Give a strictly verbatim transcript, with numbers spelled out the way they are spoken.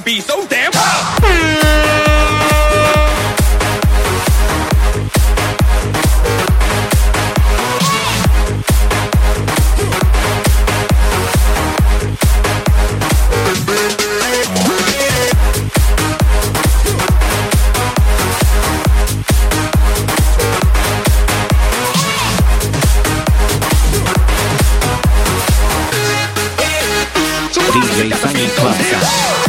be so damn hot. D J Sunny Club.